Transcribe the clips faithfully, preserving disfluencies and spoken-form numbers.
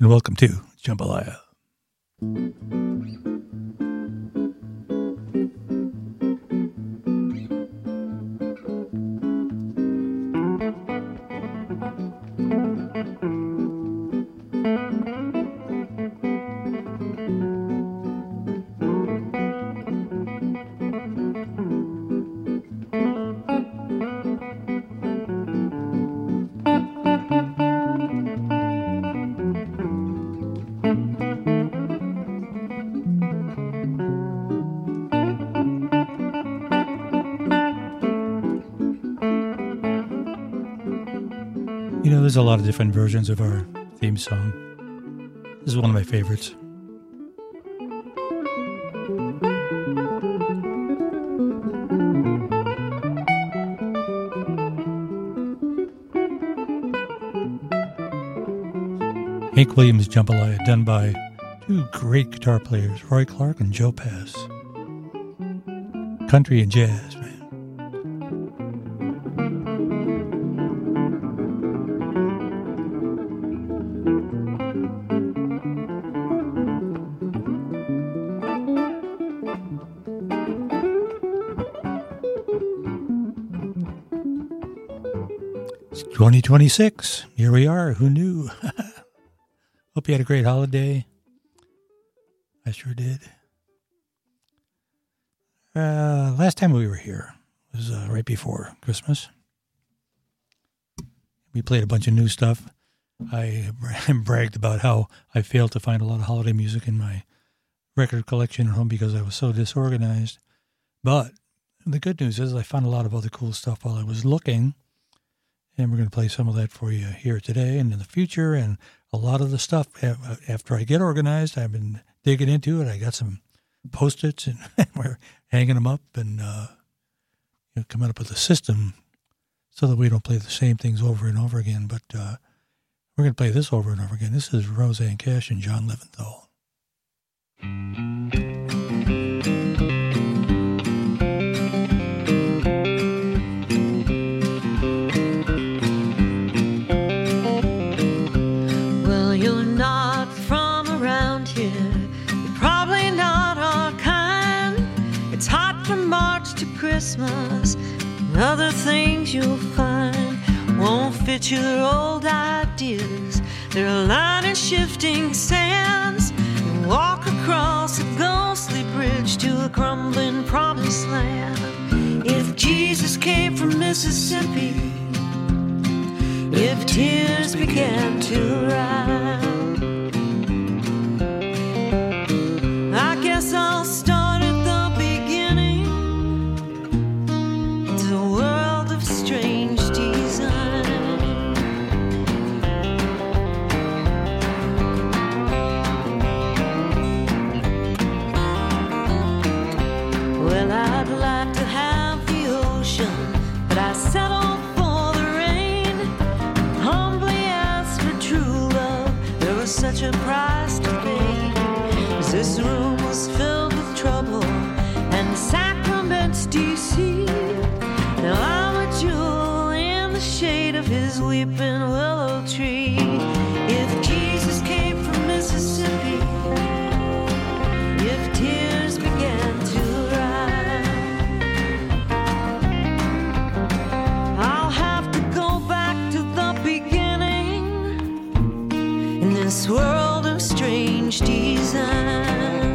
and welcome to Jambalaya. You know, there's a lot of different versions of our theme song. This is one of my favorites. Hank Williams Jambalaya, done by two great guitar players, Roy Clark and Joe Pass. Country and jazz, man. twenty twenty-six, here we are. Who knew? Hope you had a great holiday. I sure did. Uh, last time we were here was uh, right before Christmas. We played a bunch of new stuff. I bragged about how I failed to find a lot of holiday music in my record collection at home because I was so disorganized. But the good news is I found a lot of other cool stuff while I was looking. And we're going to play some of that for you here today and in the future. And a lot of the stuff, after I get organized, I've been digging into it. I got some Post-its and we're hanging them up and uh, you know, coming up with a system so that we don't play the same things over and over again. But uh, we're going to play this over and over again. This is Roseanne Cash and John Leventhal. Christmas and other things you'll find won't fit your old ideas. They're lining shifting sands. You walk across a ghostly bridge to a crumbling promised land. If Jesus came from Mississippi, if tears began to rise, I guess I'll start at the beginning. Strange design. Well, I'd like to have the ocean, but I settle for the rain. Humbly ask for true love. There was such a price to pay. 'Cause this room was filled with trouble and sacraments, D C. Now I'm a jewel in the shade of his weeping willow tree. If Jesus came from Mississippi, if tears began to rise, I'll have to go back to the beginning in this world of strange design.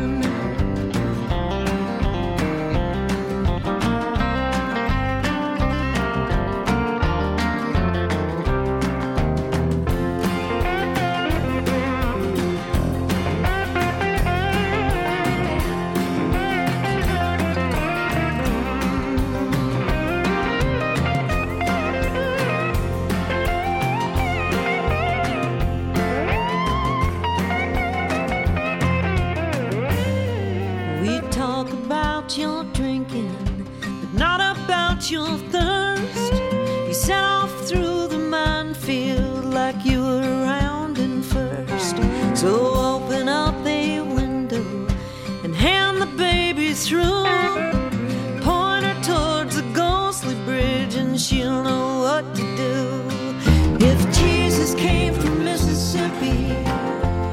Your drinking, but not about your thirst. You set off through the minefield like you were rounding first. So open up a window and hand the baby through. Point her towards a ghostly bridge and she'll know what to do. If Jesus came from Mississippi,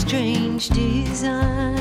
strange design.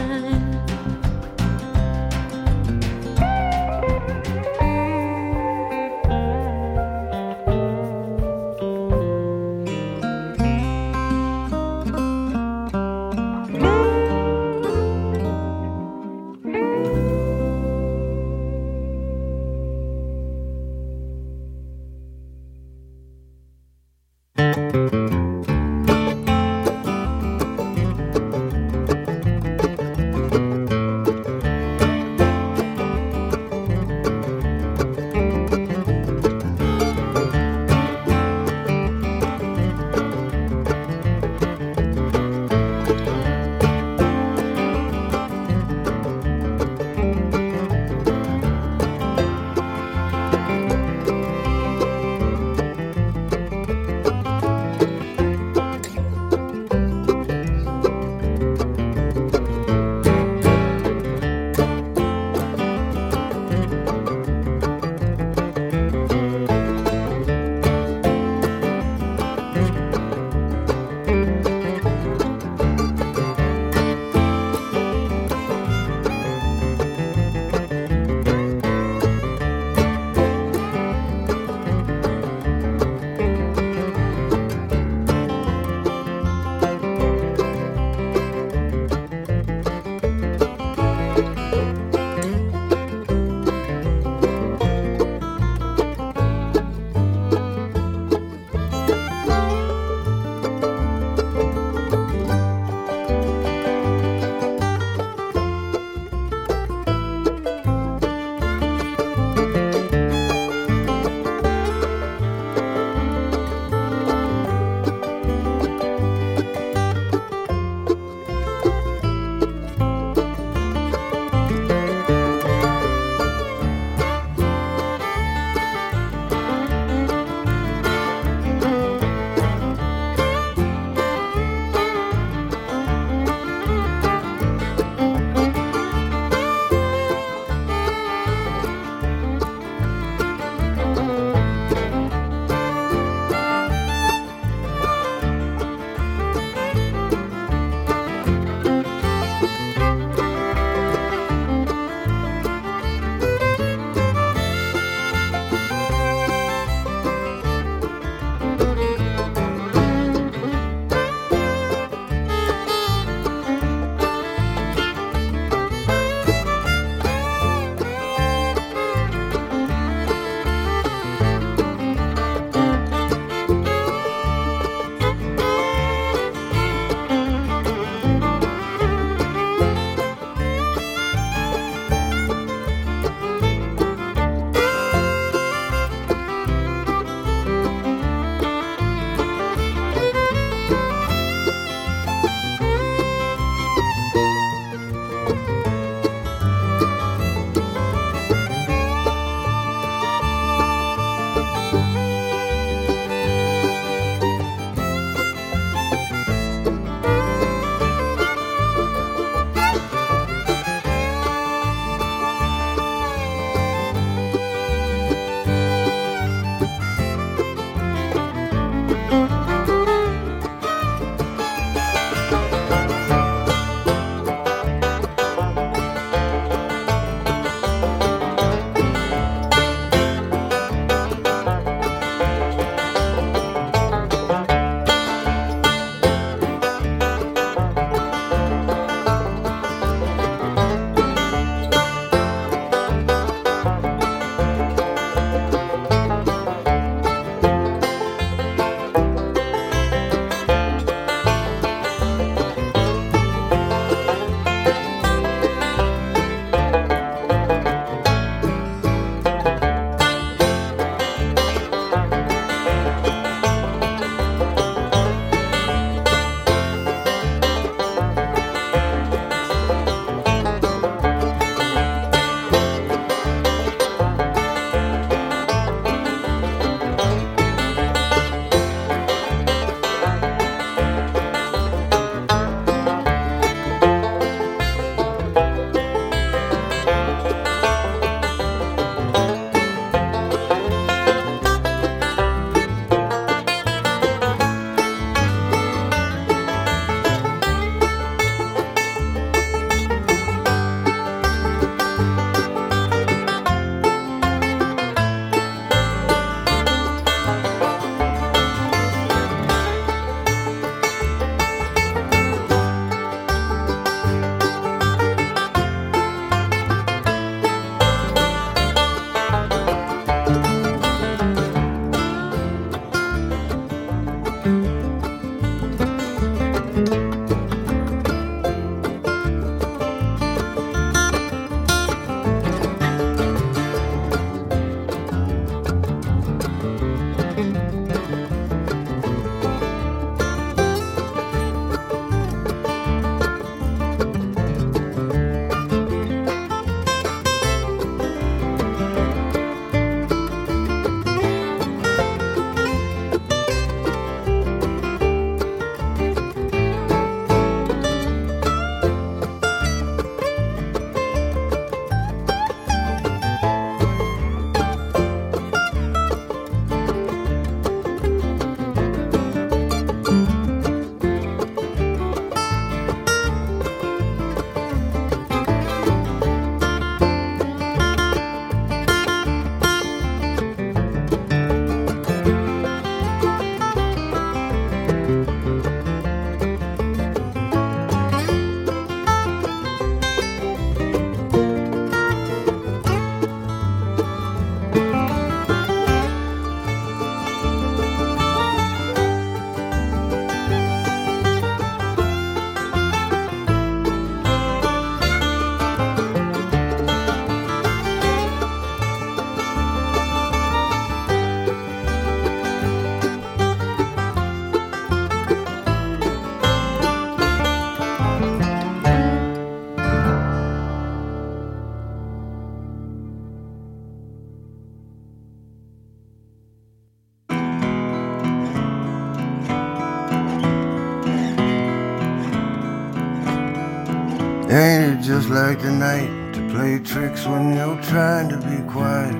Ain't it just like the night to play tricks when you're trying to be quiet?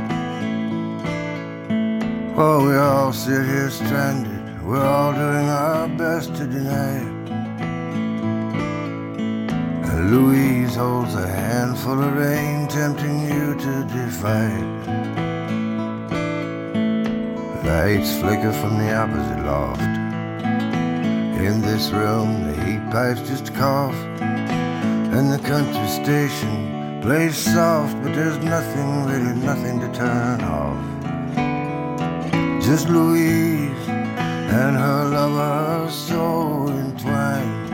While we all sit here stranded, we're all doing our best to deny it. And Louise holds a handful of rain, tempting you to defy it. Lights flicker from the opposite loft. In this room, the heat pipes just cough, and the country station plays soft, but there's nothing, really nothing to turn off. Just Louise and her lover so entwined.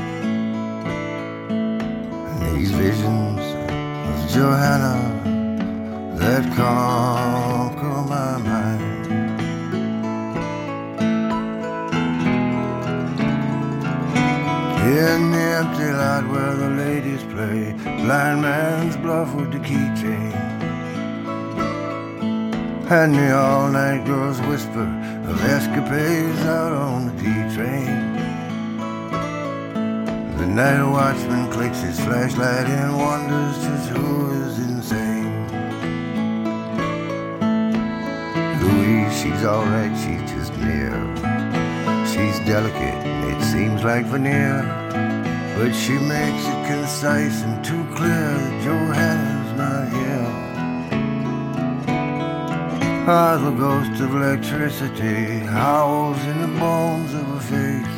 And these visions of Johanna that conquer my mind. In the empty lot where the ladies play blind man's bluff with the keychain, and the all-night girls whisper of escapades out on the D-train. The night watchman clicks his flashlight and wonders just who is insane. Louise, she's alright, she's just near. She's delicate, it seems like veneer, but she makes it concise and too clear that Johanna's not here. Ah, the ghost of electricity howls in the bones of her face.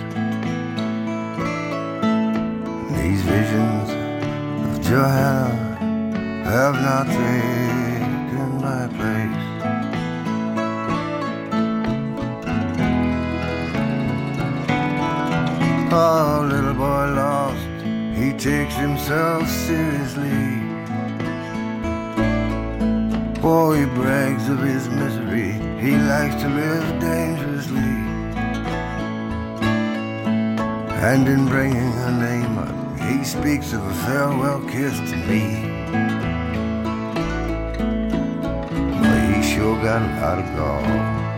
These visions of Johanna have not taken my place. Oh, little boy lost, he takes himself seriously. Oh, he brags of his misery, he likes to live dangerously. And in bringing her name up, he speaks of a farewell kiss to me. Well, he sure got a lot of gall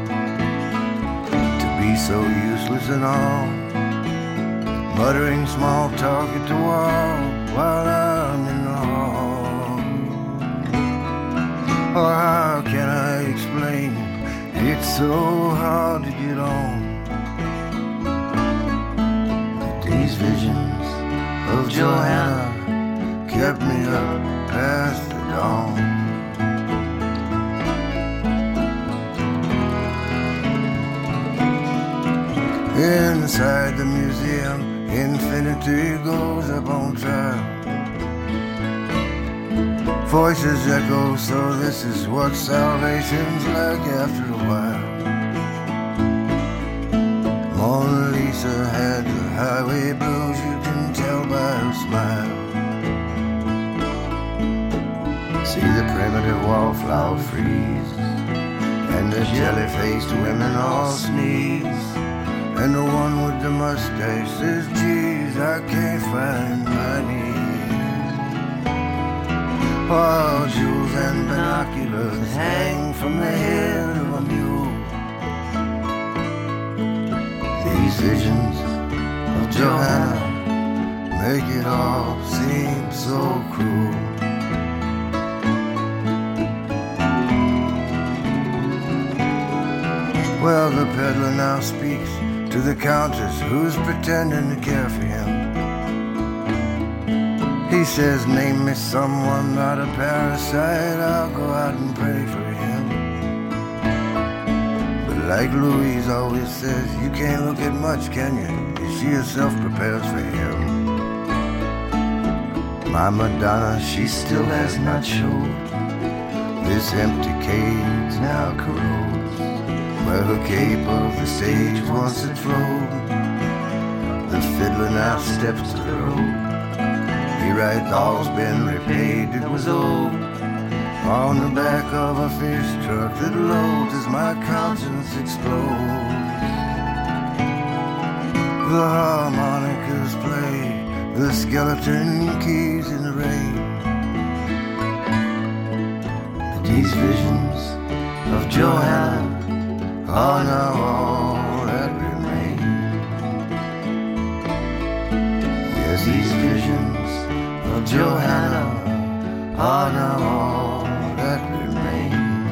to be so useless and all, muttering small talk at the wall while I'm in the hall. Oh, how can I explain? It's so hard to get on. But these visions of Johanna kept me up past the dawn. Inside the museum, infinity goes up on trial. Voices echo, so this is what salvation's like after a while. Mona Lisa had the highway blues, you can tell by her smile. See the primitive wallflower freeze, and the jelly-faced women all sneeze. And the one with the mustache says, geez, I can't find my knees. Oh, jewels and binoculars hang from the head of a mule. These visions of Johanna make it all seem so cruel. Well, the peddler now speaks to the countess who's pretending to care for him. He says, name me someone, not a parasite, I'll go out and pray for him. But like Louise always says, you can't look at much, can you? She herself prepares for him. My Madonna, she still has not showed. This empty cage now corrodes where her cape of the stage once had flowed. The fiddler now steps to the road. He writes, all's been repaid, it was owed. On the back of a fish truck that loads as my conscience explodes. The harmonicas play, the skeleton keys in the rain. But these visions of Johanna are now all that remain. Yes, these visions Johanna are now all that remain.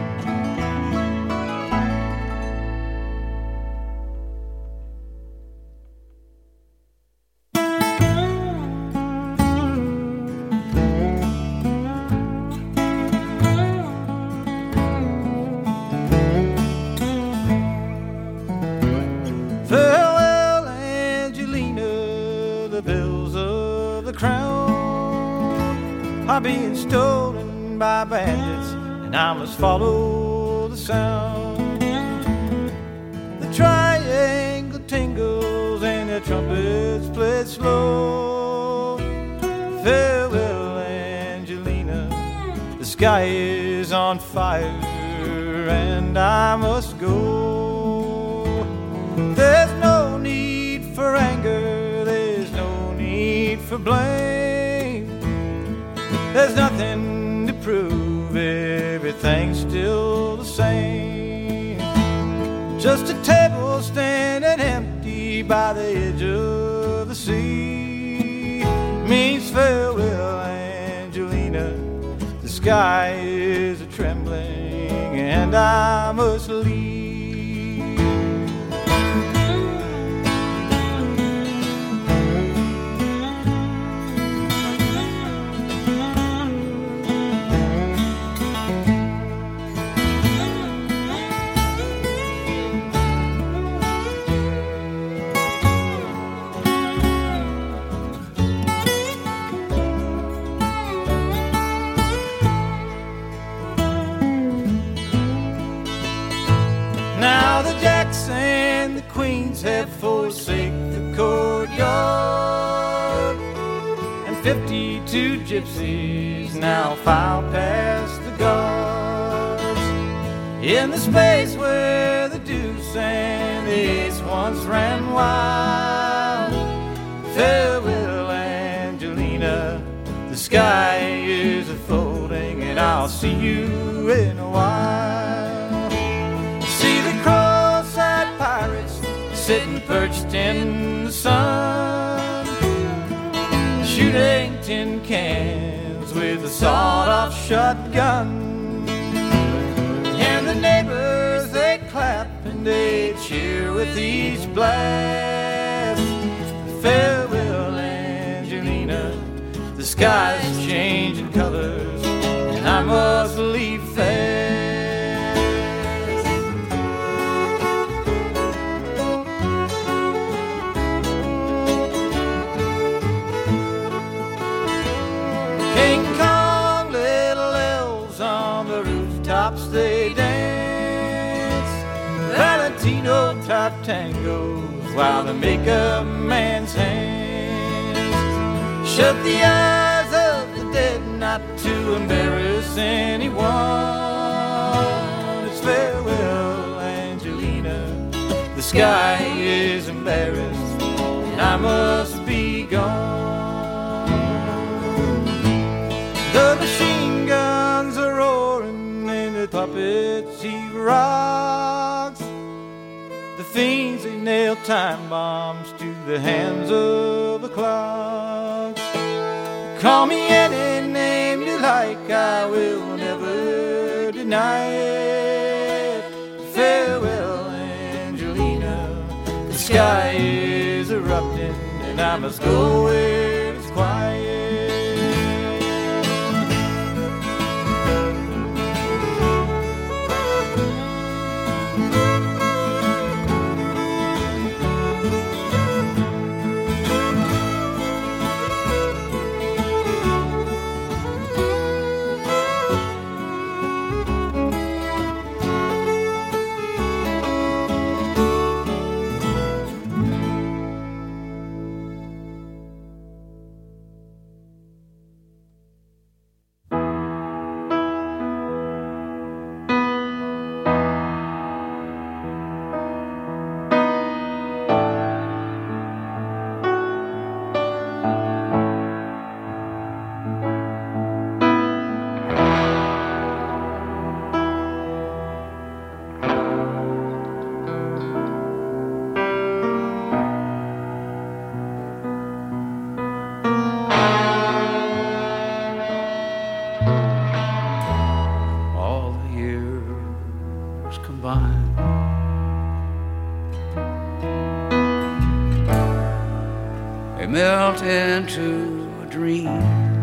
Farewell, Angelina, the bells of the crown are being stolen by bandits, and I must follow the sound. The triangle tingles and the trumpets play slow. Farewell, Angelina, the sky is on fire and I must go. There's no need for anger, there's no need for blame. There's nothing to prove, everything's still the same. Just a table standing empty by the edge of the sea means farewell, Angelina. The sky is a trembling and I must leave. Now the jacks and the queens have forsaken the courtyard, and fifty-two gypsies now file past the guards in the space where the deuce and the ace once ran wild. Farewell, Angelina, the sky is a-folding and I'll see you in a while. See the cross-eyed pirates sitting perched in the sun, shooting tin cans with a sawed-off shotgun. And the neighbors, they clap and they cheer with each blast. Farewell, Angelina, the sky's changing colors and I must leave fast. King Kong, little elves on the rooftops they dance Valentino type tangos while they make a man's hands. Shut the eyes of the dead not to embarrass anyone. It's farewell, Angelina, the sky is embarrassed and I must be gone. The machine guns are roaring and the puppets he rocks. The fiends, they nail time bombs to the hands of the clocks. Call me any name you like, I will never deny it. Farewell, Angelina, the sky is erupting and I must go where it's quiet. melt into a dream.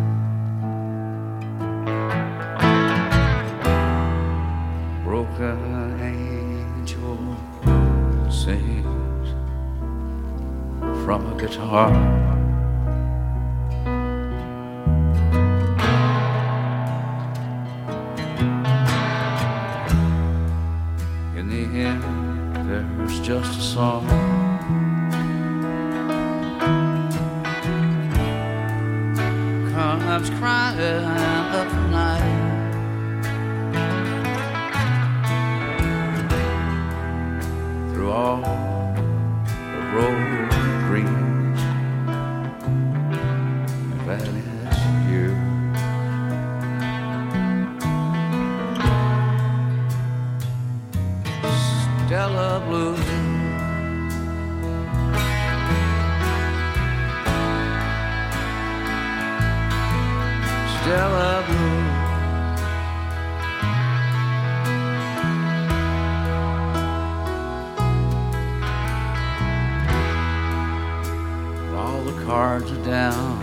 Broken angel sings from a guitar. In the end, there's just a song. Comes crying up the night. Through all the road green and valleys here. Stella Blue, Stella Blue, all the cards are down.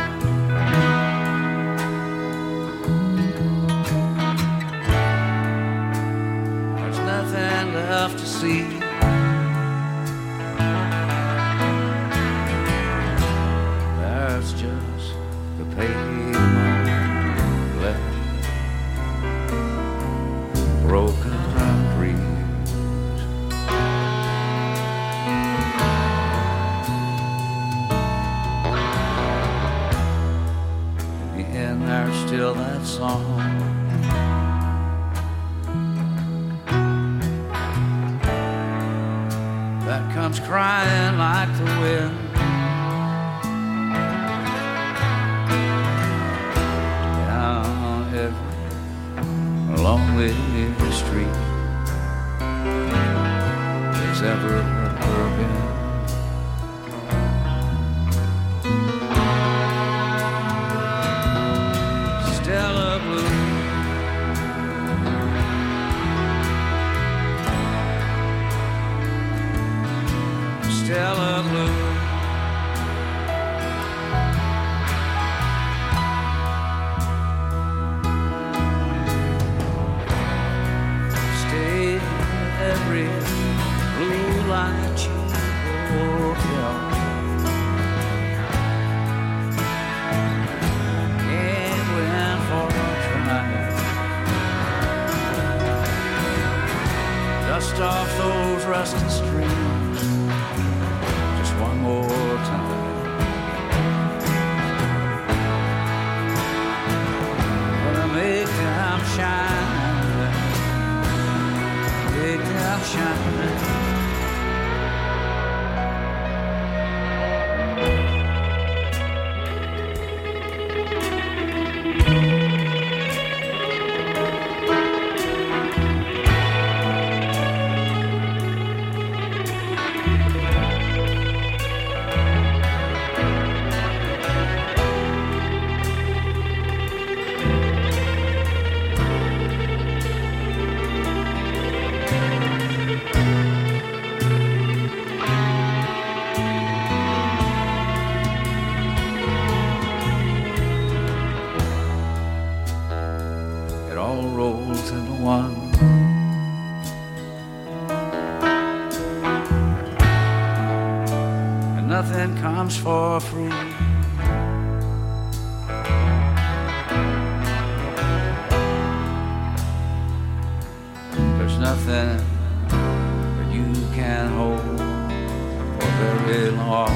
There's nothing left to see. There's just the pavement left, broken dreams. In the end, there's still that song. That comes crying like the wind. Down every lonely street there's ever been. Stella Blue, Stella Blue, stay at every blue light cheap hotel. Can't win for a try. Dust off those rusty strings just one more time. Gonna make them shine, make them shine. It all rolls into one. And nothing comes for free. There's nothing that you can hold for very long.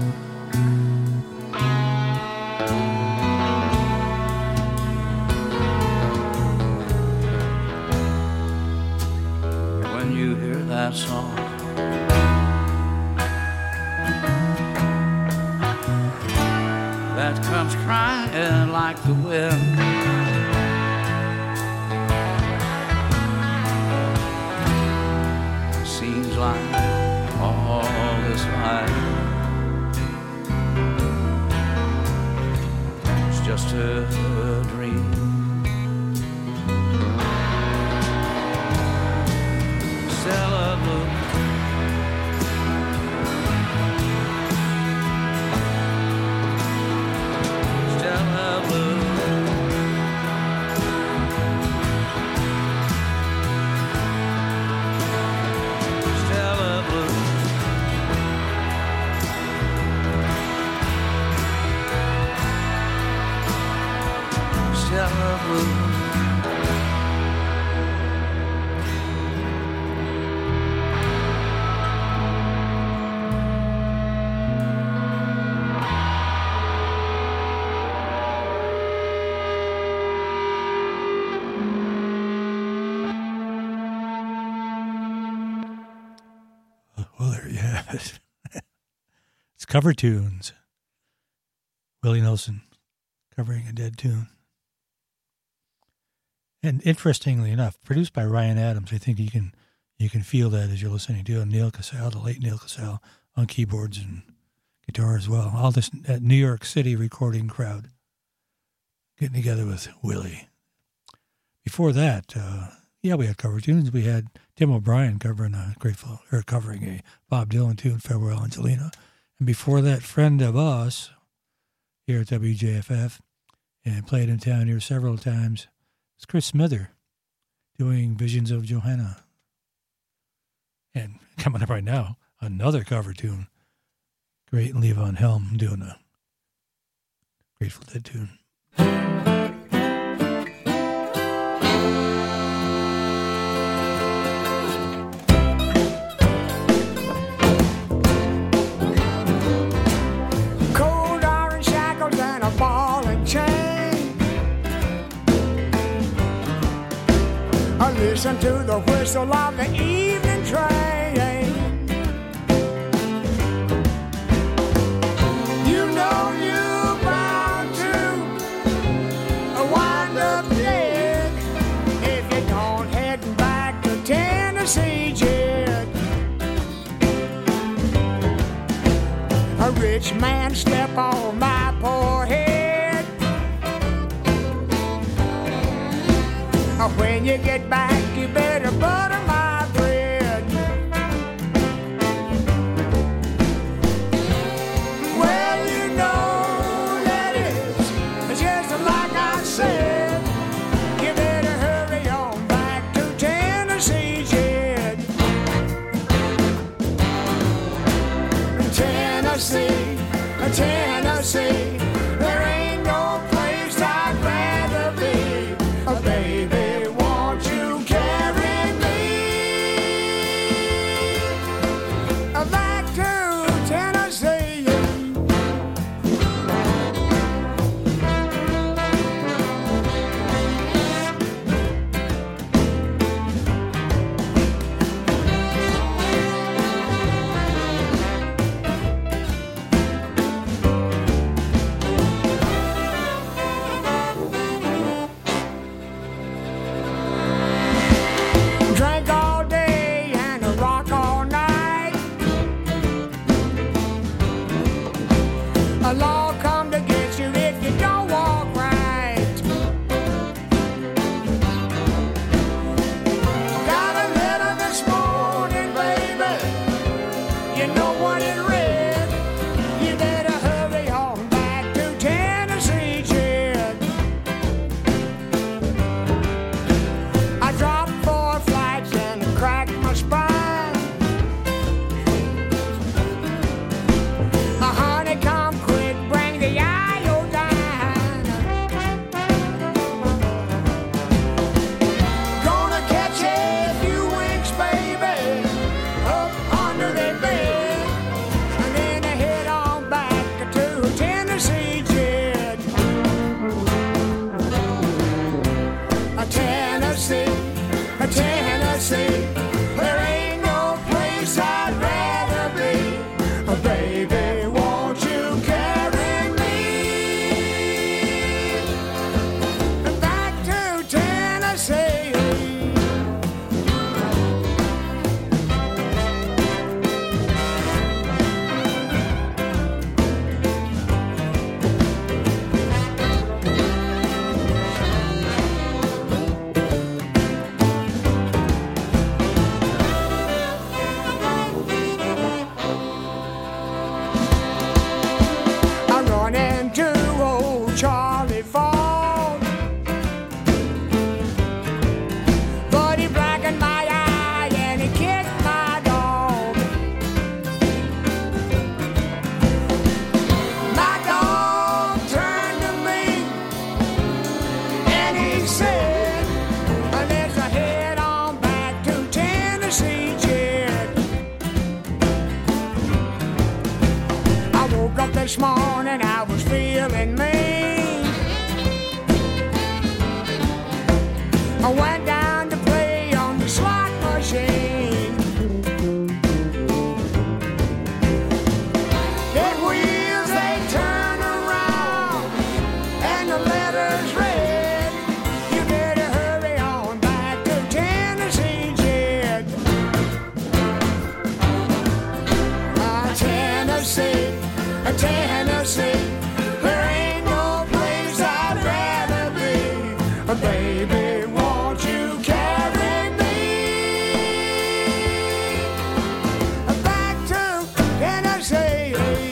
When you hear that song, that comes crying like the wind. Seems like all this life is just a dream. Stella Blue, of blue. Well, there you have it. It's cover tunes. Willie Nelson covering a dead tune. And interestingly enough, produced by Ryan Adams. I think you can you can feel that as you're listening to it. Neil Casale, the late Neil Casale, on keyboards and guitar as well. All this that New York City recording crowd getting together with Willie. Before that, uh, yeah, we had cover tunes. We had Tim O'Brien covering a Grateful, or covering a Bob Dylan tune, Farewell Angelina. And before that, friend of us here at W J F F, and played in town here several times, it's Chris Smither doing Visions of Johanna. And coming up right now, another cover tune. Great Levon Helm doing a Grateful Dead tune. Listen to the whistle of the evening train. You know you're bound to wind up dead if you don't head back to Tennessee jet. A rich man step on my poor head. When you get back, you better butter my bread. Well, you know that it's just like I said. You better hurry on back to Tennessee, Jed. Tennessee, Tennessee, there ain't no place I'd rather be. Oh, baby. this morning I was feeling mean. I went down to play on the slot machine. Dead wheels, they turn around, and the letters read, you better hurry on back to Tennessee, Jed. Ah, Tennessee, ah, Tennessee, there ain't no place I'd rather be. Baby, won't you carry me back to Tennessee?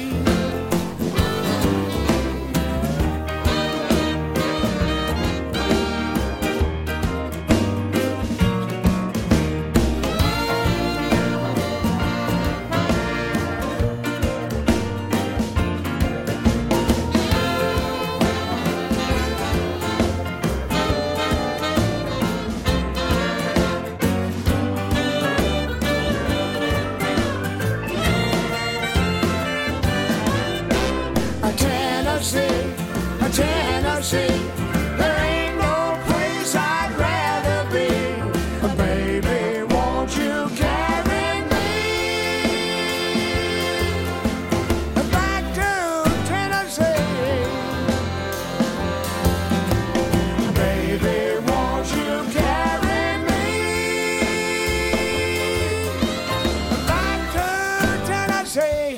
Tennessee, Tennessee, there ain't no place I'd rather be. Baby, won't you carry me back to Tennessee? Baby, won't you carry me back to Tennessee?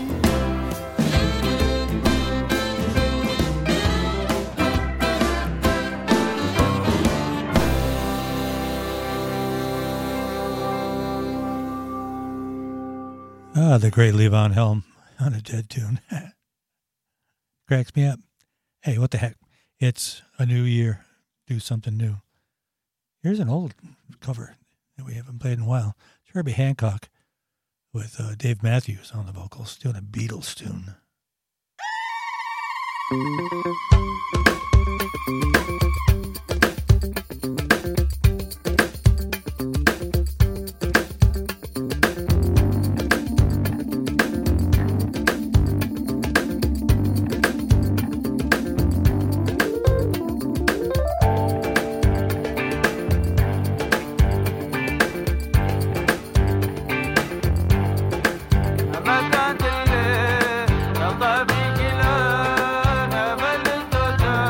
Ah, the great Levon Helm on a Dead tune. Cracks me up. Hey, what the heck? It's a new year. Do something new. Here's an old cover that we haven't played in a while. It's Herbie Hancock with uh, Dave Matthews on the vocals, doing a Beatles tune. Thank you.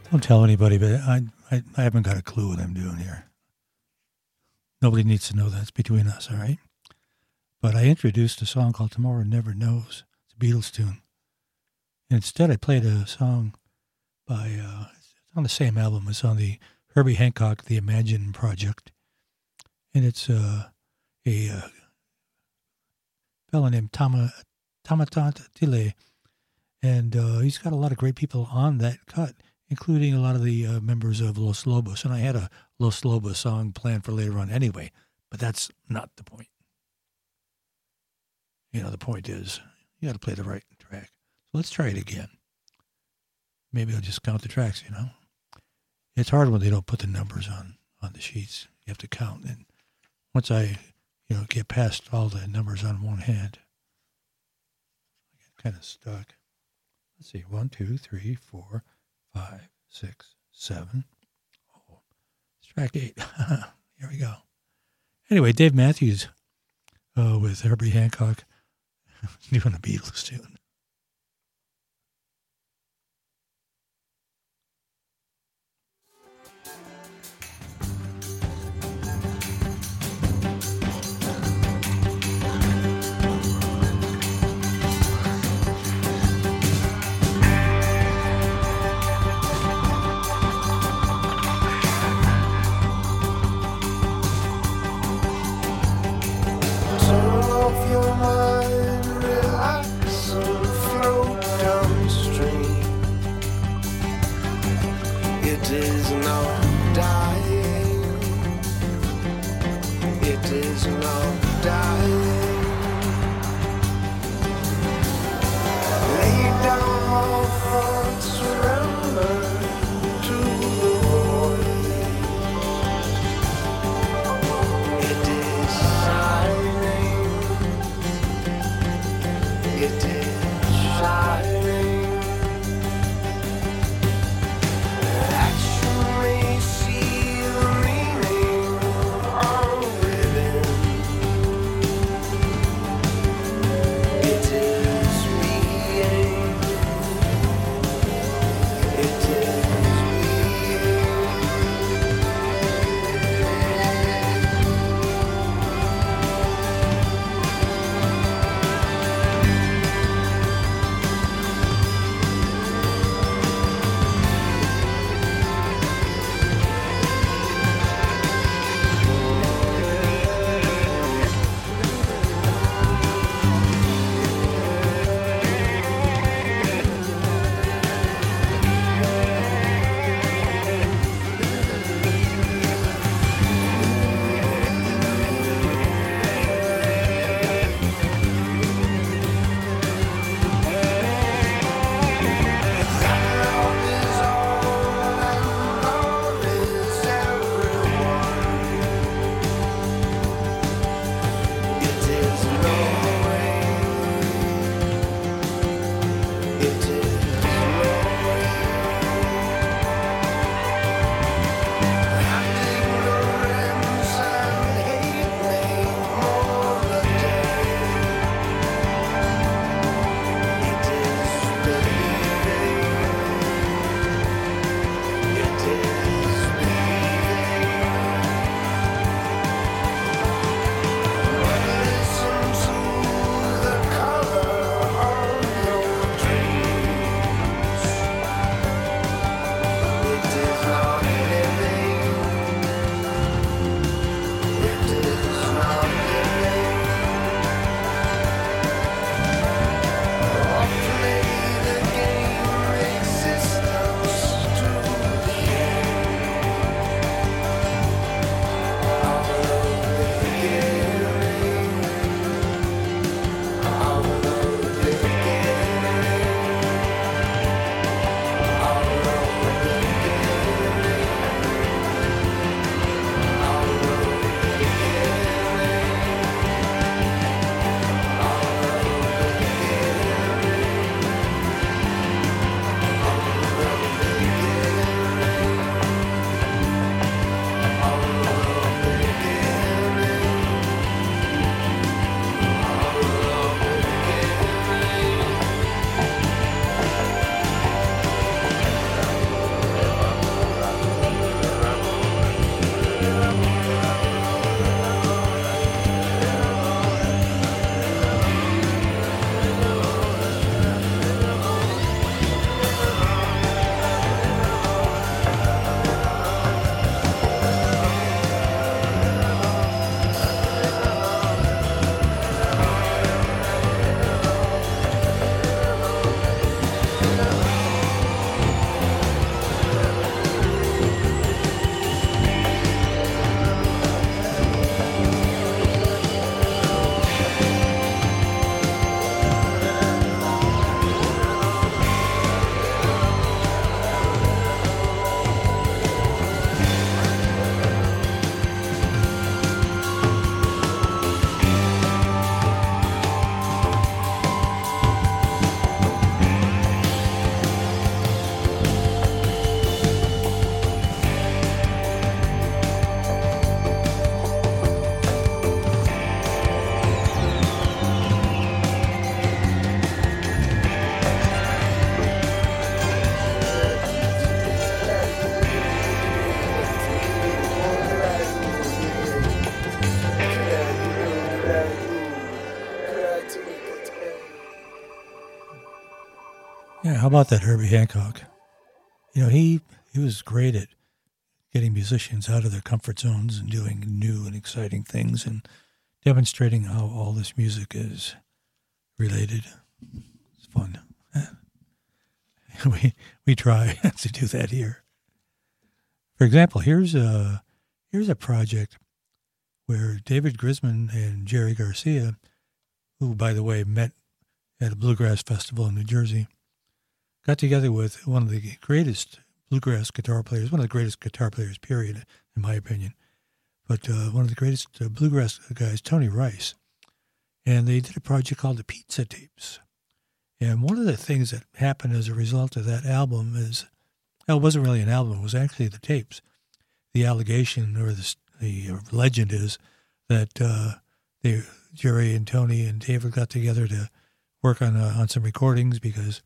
Don't tell anybody, but I, I I haven't got a clue what I'm doing here. Nobody needs to know that. It's between us, all right? But I introduced a song called Tomorrow Never Knows. It's a Beatles tune. And instead, I played a song by, uh, it's on the same album. It's on the Herbie Hancock, The Imagine Project. And it's uh, a uh, fellow named Tama, Tamatant Tile. And uh, he's got a lot of great people on that cut, including a lot of the uh, members of Los Lobos. And I had a Los Lobos song planned for later on anyway, but that's not the point. You know, the point is, you got to play the right track. So let's try it again. Maybe I'll just count the tracks, you know. It's hard when they don't put the numbers on, on the sheets. You have to count. And once I, you know, get past all the numbers on one hand, I get kind of stuck. Let's see, one, two, three, four, five, six, seven. Oh, it's track eight. Here we go. Anyway, Dave Matthews uh, with Herbie Hancock doing a Beatles tune. Your mind, relax and float downstream. It is not dying. It is not dying. Lay down all thoughts, surrender to the void. It is shining. It is shining. That you may see the meaning of living. Yeah, how about that Herbie Hancock? You know, he he was great at getting musicians out of their comfort zones and doing new and exciting things and demonstrating how all this music is related. It's fun. we we try to do that here. For example, here's a here's a project where David Grisman and Jerry Garcia, who, by the way, met at a bluegrass festival in New Jersey, got together with one of the greatest bluegrass guitar players, one of the greatest guitar players, period, in my opinion, but uh, one of the greatest uh, bluegrass guys, Tony Rice. And they did a project called the Pizza Tapes. And one of the things that happened as a result of that album is, well, it wasn't really an album, it was actually the tapes. The allegation or the, the legend is that uh, they, Jerry and Tony and David got together to work on uh, on some recordings because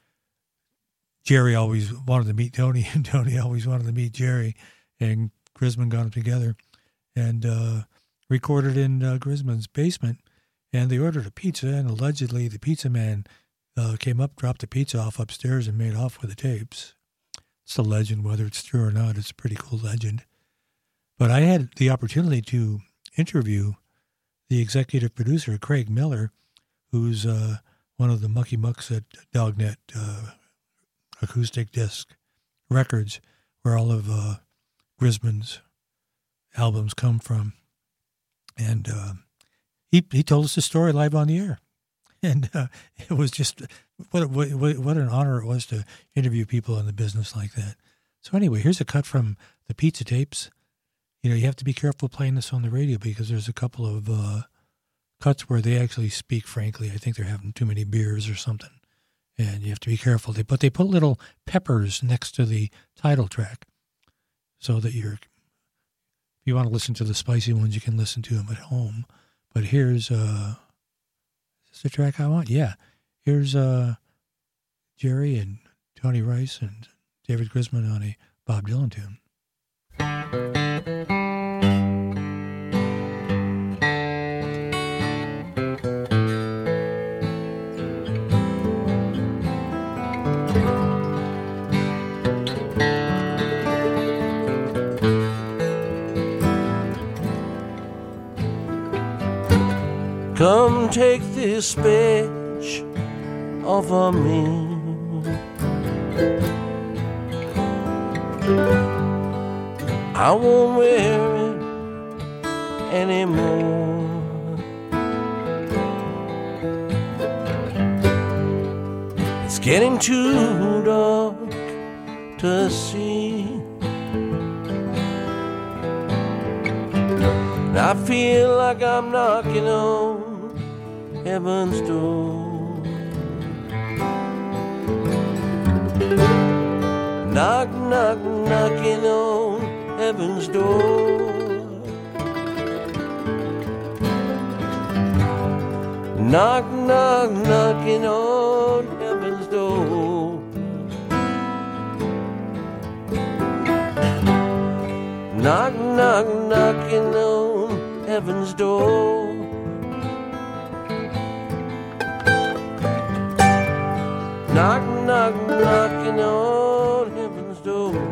Jerry always wanted to meet Tony and Tony always wanted to meet Jerry, and Grisman got them together and uh, recorded in uh, Grisman's basement. And they ordered a pizza, and allegedly the pizza man uh, came up, dropped the pizza off upstairs, and made off with the tapes. It's a legend, whether it's true or not. It's a pretty cool legend. But I had the opportunity to interview the executive producer, Craig Miller, who's uh, one of the mucky mucks at Dognet uh, Acoustic Disc Records, where all of uh, Grisman's albums come from. And uh, he he told us the story live on the air. And uh, it was just, what, what what an honor it was to interview people in the business like that. So anyway, here's a cut from the Pizza Tapes. You know, you have to be careful playing this on the radio because there's a couple of uh, cuts where they actually speak frankly. I think they're having too many beers or something. And you have to be careful. They, but they put little peppers next to the title track so that you're, if you want to listen to the spicy ones, you can listen to them at home. But here's, uh, is this the track I want? Yeah. Here's uh, Jerry and Tony Rice and David Grisman on a Bob Dylan tune. Come take this badge off of me. I won't wear it anymore. It's getting too dark to see. And I feel like I'm knocking on heaven's door. Knock, knock, knocking on heaven's door. Knock, knock, knocking on heaven's door. Knock, knock, knocking on heaven's door. Knock, knock, knocking on heaven's door.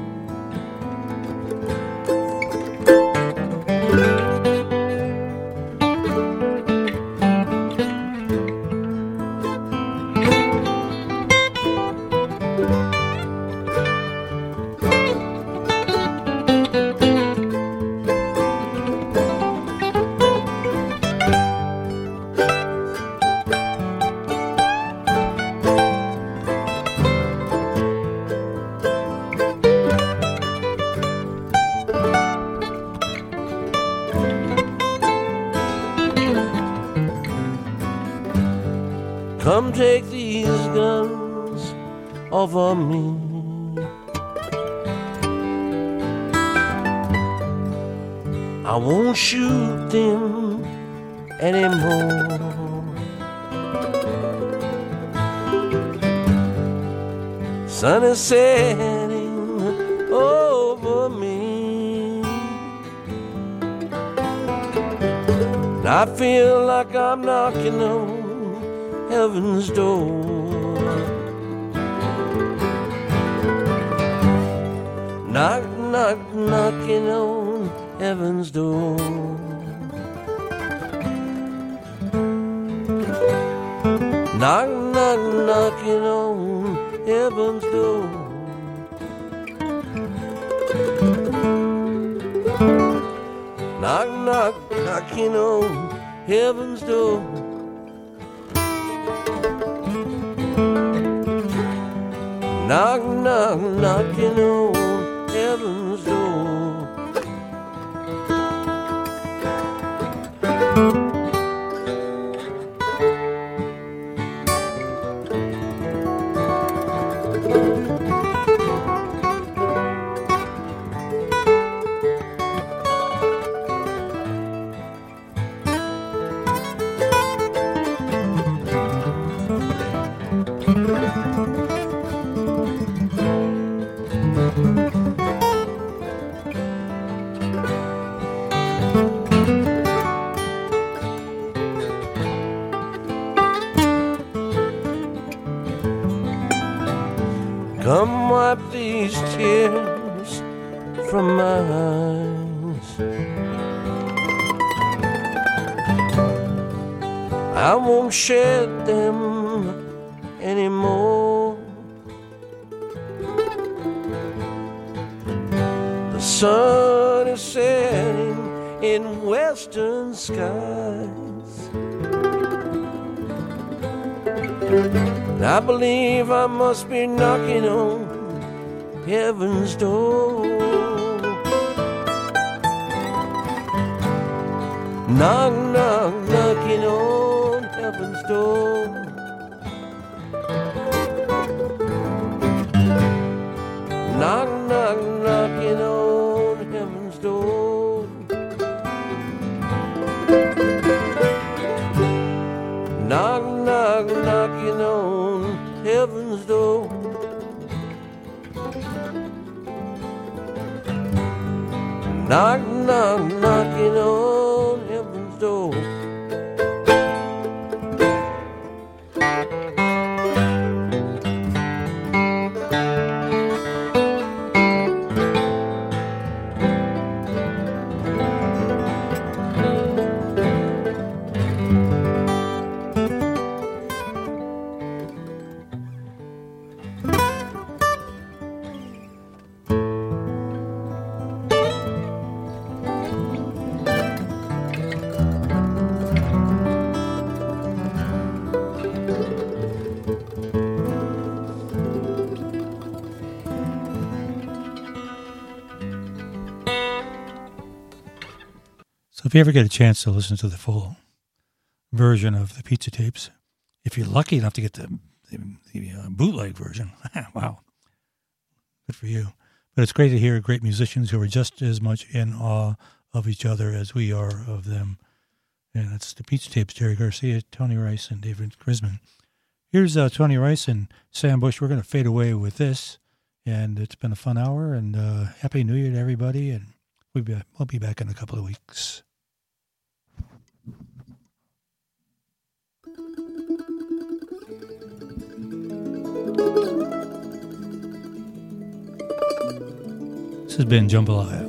Come take these guns off of me. I won't shoot them anymore. Sun is setting over me. And I feel like I'm knocking on heaven's door. Knock, knock, knocking on heaven's door. Knock, knock, knocking on heaven's door. Knock, knock, knocking on heaven's door. Knock, knock, knocking on heaven's door. Come wipe these tears from my eyes. I won't shed them anymore. The sun is setting in western skies. And I believe I must be knocking on heaven's door. Knock, knock, knocking on heaven's door. Knock, knock, knocking on heaven's door. Knock, knock, knocking on heaven's door. Knock, knock, knocking on heaven's door. So if you ever get a chance to listen to the full version of the Pizza Tapes, if you're lucky enough to get the, the, the uh, bootleg version, wow, good for you. But it's great to hear great musicians who are just as much in awe of each other as we are of them. And it's the Pizza Tapes, Jerry Garcia, Tony Rice, and David Grisman. Here's uh, Tony Rice and Sam Bush. We're going to fade away with this. And it's been a fun hour, and uh, Happy New Year to everybody. And we'll be, we'll be back in a couple of weeks. This has been Jambalaya.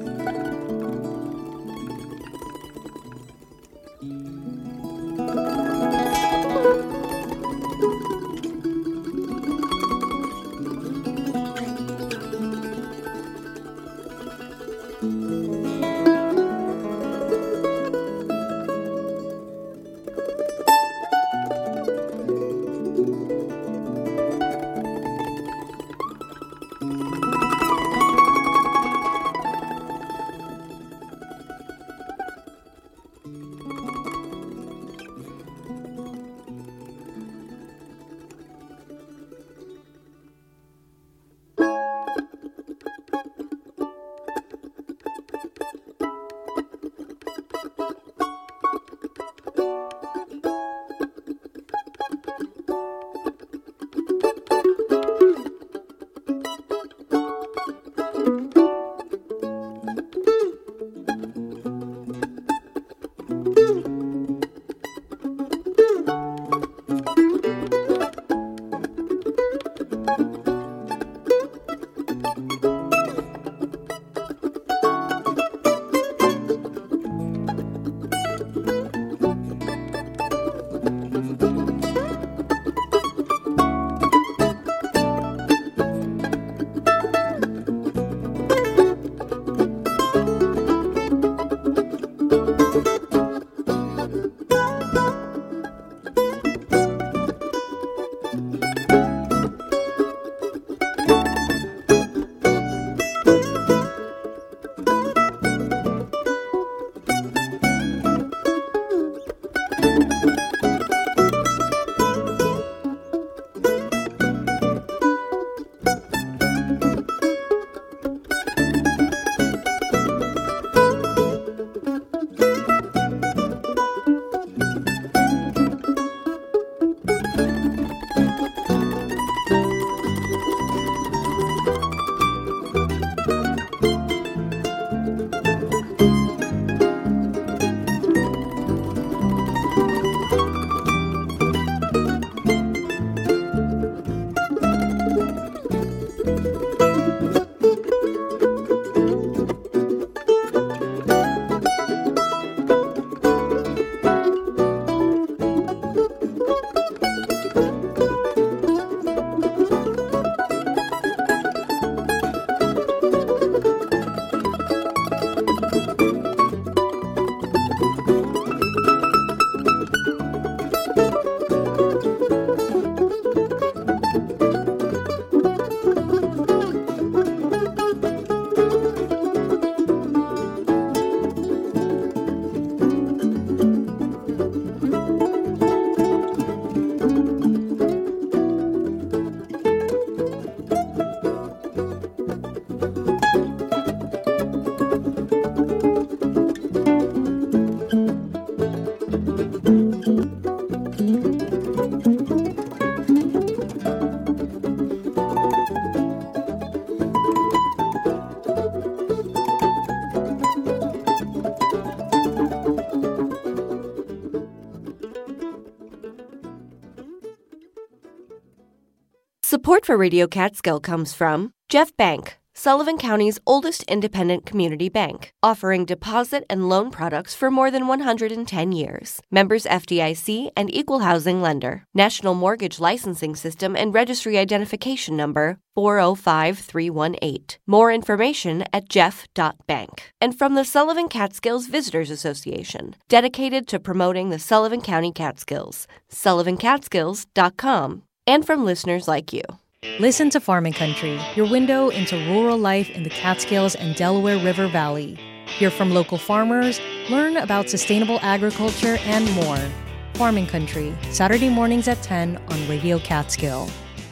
Support for Radio Catskill comes from Jeff Bank, Sullivan County's oldest independent community bank, offering deposit and loan products for more than one hundred ten years. Members F D I C and Equal Housing Lender. National Mortgage Licensing System and Registry Identification Number four oh five three one eight. More information at jeff dot bank. And from the Sullivan Catskills Visitors Association, dedicated to promoting the Sullivan County Catskills, sullivan catskills dot com. And from listeners like you. Listen to Farming Country, your window into rural life in the Catskills and Delaware River Valley. Hear from local farmers, learn about sustainable agriculture, and more. Farming Country, Saturday mornings at ten on Radio Catskill.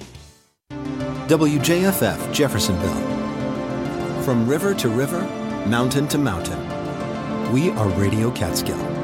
W J F F Jeffersonville. From river to river, mountain to mountain, we are Radio Catskill.